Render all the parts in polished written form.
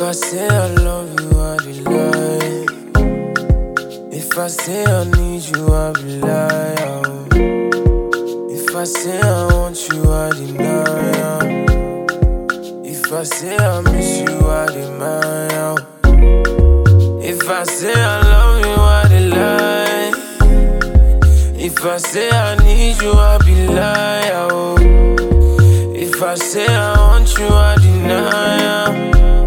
I say I love you, I be lying. If I say I need you, I be lying. If I say I want you, I deny. If I say I miss you, I deny. If I say I love you, I dey lie. If I say I need you, I be lying. If I say I want you, I deny.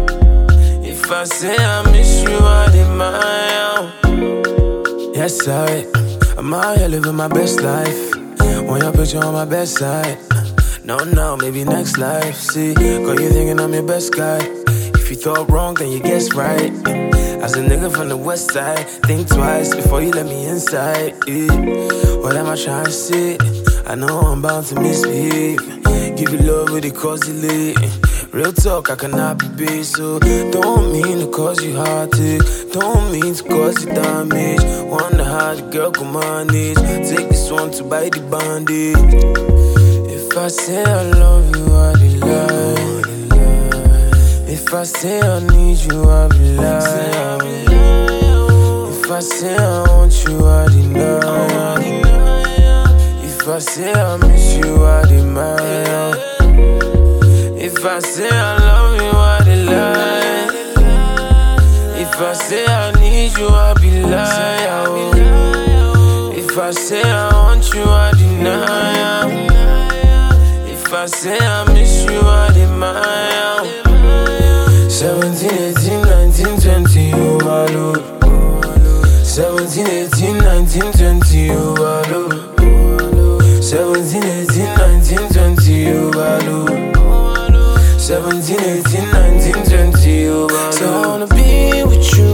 If I say I miss you, I demand. Yes, I'm out here living my best life. Want your picture on my best side. No, maybe next life. See, girl, you thinking I'm your best guy. If you thought wrong, then you guess right. As a nigga from the west side, think twice before you let me inside. What am I trying to say? I know I'm bound to misbehave. Give you love with the cause you late. Real talk, I cannot be base, so don't mean to cause you heartache. Don't mean to cause you damage. Wonder how the girl can manage. Take this one to bite the bandage. If I say I love you, I be lying. If I say I need you, I be lying. If I say I want you, I deny. If I say I miss you, I demand. If I say I love you, I dey lie. If I say I need you, I be lying. If I say I want you, I deny. If I say I miss you, I demand. 17, 18, 19, 20, overload. 17, 18, 19, 20, overload. 17, 18, 19, 20, overload. 17, 18, 19, 20, overload. So I wanna be with you.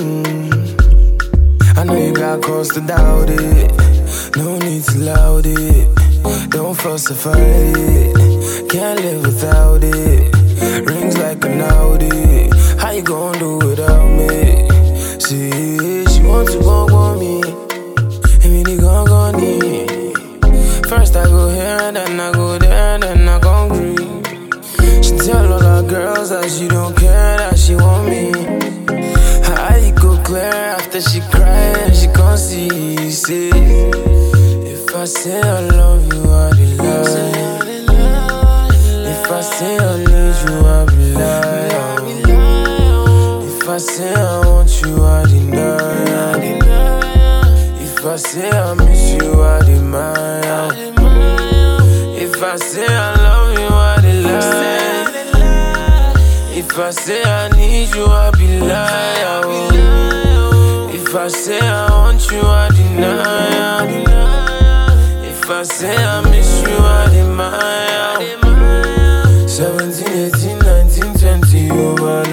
I know you got cause to doubt it. No need to loud it. Don't fuss or fight it. Can't live without it. Rings like an Audi. How you gon' do without me? See, she wants to go on me. And really gon' need. First I go here and then I go there and then I gon' agree. She tell all her girls that she don't care, that she want me. How you go clear after she cry and she can't see. See, if I say I love you, I be lying. If I say I need you, I be lying. If I say I want you, I deny. If I say I miss you, I demand. If I say I love you, I dey lie. If I say I need you, I be lying. If I say I want you, I deny. If I say I miss you, I demand. 17, 18, 19, 20, over.